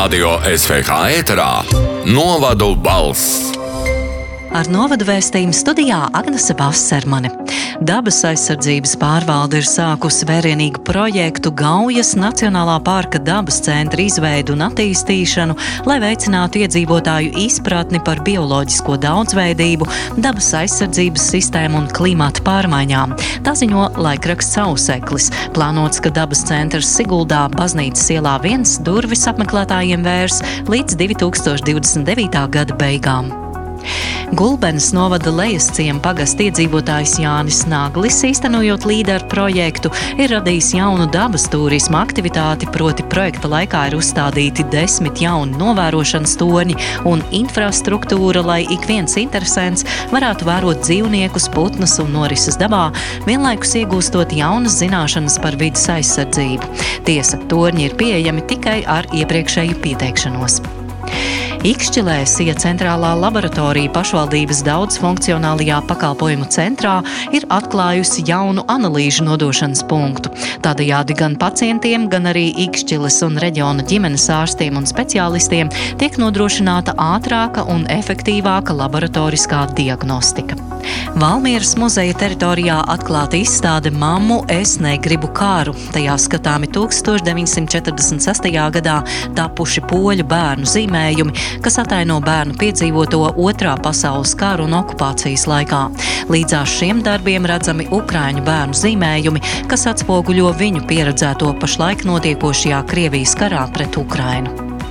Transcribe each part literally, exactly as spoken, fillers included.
Radio S V H ēterā Novadu balss. Ar novadu vēstījumu studijā Agnese Vasarmane. Dabas aizsardzības pārvalde ir sākusi vērienīgu projektu Gaujas Nacionālā parka dabas centra izveidu un attīstīšanu, lai veicinātu iedzīvotāju izpratni par bioloģisko daudzveidību, dabas aizsardzības sistēmu un klimata pārmaiņām. Tā ziņo laikraksts Auseklis. Plānots, ka dabas centrs Siguldā Baznīcas ielā viens durvis apmeklētājiem vērs līdz divi tūkstoši divdesmit devītā gada beigām. Gulbenes novada Lejasciema pagasta iedzīvotājs Jānis Naglis, īstenojot līderu projektu, ir radījis jaunu dabas turisma aktivitāti, proti projekta laikā ir uzstādīti desmit jauni novērošanas torņi un infrastruktūra, lai ik viens interesents varētu vērot dzīvniekus, putnus un norises dabā, vienlaikus iegūstot jaunas zināšanas par vides aizsardzību. Tiesa, torņi ir pieejami tikai ar iepriekšēju pieteikšanos. Ikšķilē SIA centrālā laboratorija pašvaldības daudzfunkcionālajā pakalpojumu centrā ir atklājusi jaunu analīžu nodošanas punktu. Tādējādi gan pacientiem, gan arī Ikšķiles un reģiona ģimenes ārstiem un speciālistiem tiek nodrošināta ātrāka un efektīvāka laboratoriskā diagnostika. Valmieras muzeja teritorijā atklāta izstāde Mammu es negribu kāru. Tajā skatāmi tūkstoš deviņsimt četrdesmit sestajā gadā tapuši poļu bērnu zīmējumi, kas ataino bērnu piedzīvoto otrā pasaules karu un okupācijas laikā. Līdzās šiem darbiem redzami ukraiņu bērnu zīmējumi, kas atspoguļo viņu pieredzēto pašlaik notiekošajā Krievijas karā pret Ukrainu.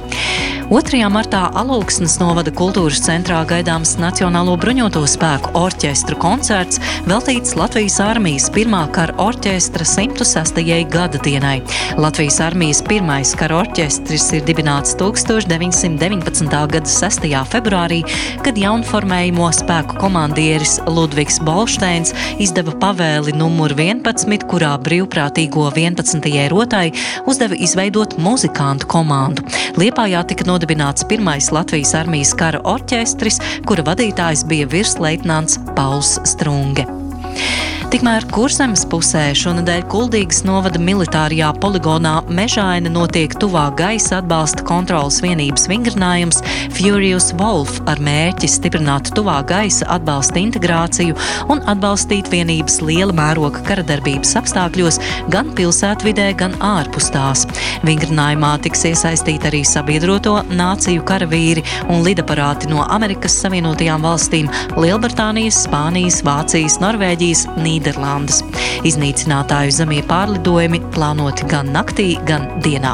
otrajā martā Alūksnes novada kultūras centrā gaidāms Nacionālo bruņoto spēku orķestru koncerts veltīts Latvijas armijas pirmā kara orķestra simt sestajai gada dienai. Latvijas armijas pirmais kara orķestris ir dibināts tūkstoš deviņsimt deviņpadsmitā gada sestajā februārī, kad jaunformējumo spēku komandieris Ludvigs Bolšteins izdeva pavēli numur vienpadsmit, kurā brīvprātīgo vienpadsmitajai rotai uzdeva izveidot muzikantu komandu. Liepājā tika nodibināts pirmais Latvijas armijas kara orķestris, kura vadītājs bija virsleitnants Pauls Strunge. Tikmēr Kurzemes pusē šonedēļ Kuldīgas novada militārajā poligonā Mežaina notiek tuvā gaisa atbalsta kontrolas vienības vingrinājums Furious Wolf ar mērķi stiprināt tuvā gaisa atbalsta integrāciju un atbalstīt vienības liela mēroga karadarbības apstākļos gan pilsētvidē, gan ārpus tās. Vingrinājumā tiks iesaistīti arī sabiedroto nāciju karavīri un lidaparāti no Amerikas Savienotajām valstīm, Lielbritānijas, Spānijas, Vācijas, Norvēģijas, Nīderlandes. Iznīcinātāju zemie pārlidojumi plānoti gan naktī, gan dienā.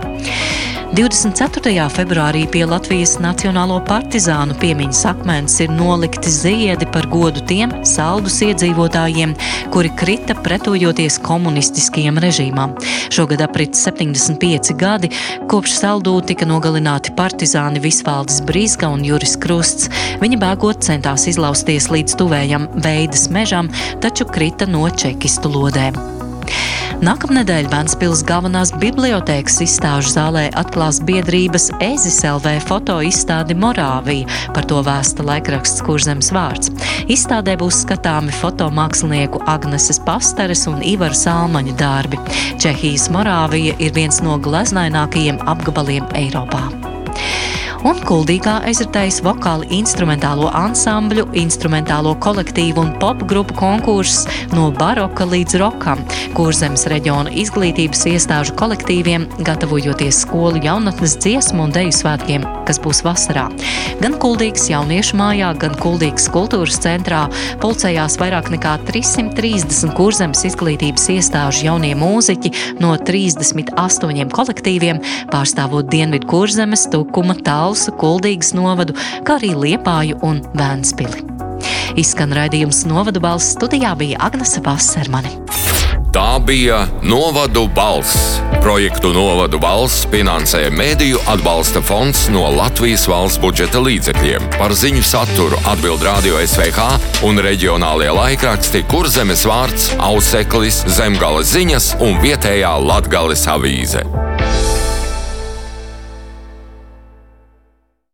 divdesmit ceturtajā februārī pie Latvijas Nacionālo partizānu piemiņas akmens ir nolikti ziedi par godu tiem Saldus iedzīvotājiem, kuri krita pretojoties komunistiskajam režīmam. Šogad aprit septiņdesmit pieci gadi, kopš Saldū tika nogalināti partizāni Visvaldis Brīzga un Juris Krusts. Viņi bēgot centās izlausties līdz tuvējam Veidas mežam, taču krita no čekistu lodēm. Nākamnedēļ Ventspils galvenās bibliotēkas izstāžu zālē atklās biedrības Ezis L V foto izstādi Morāvija, par to vēsta laikraksts Kurzemes vārds. Izstādē būs skatāmi fotomākslinieku Agneses Pasteres un Ivara Salmaņa darbi. Čehijas Morāvija ir viens no gleznainākajiem apgabaliem Eiropā. Un Kuldīgā aizritējis vokāli instrumentālo ansambļu, instrumentālo kolektīvu un popgrupu konkurss no baroka līdz rokam, Kurzemes reģiona izglītības iestāžu kolektīviem, gatavojoties skolu jaunatnes dziesmu un deju svētkiem, kas būs vasarā. Gan Kuldīgas jauniešu mājā, gan Kuldīgas kultūras centrā pulcējās vairāk nekā trīssimt trīsdesmit Kurzemes izglītības iestāžu jaunie mūziķi no trīsdesmit astoņiem kolektīviem, pārstāvot Dienvidu Kurzemes, Tukuma, Talsu, Kuldīgas novadu, kā arī Liepāju un Ventspili. Izskan raidījums Novadu balss, studijā bija Agnese Vasarmane. Tā bija Novadu balss. Projektu Novadu balss finansē Mēdīju atbalsta fonds no Latvijas valsts budžeta līdzekļiem. Par ziņu saturu atbild Radio S V H un reģionālie laikraksti Kurzemes vārds, Auseklis, Zemgales ziņas un vietējā Latgales avīze.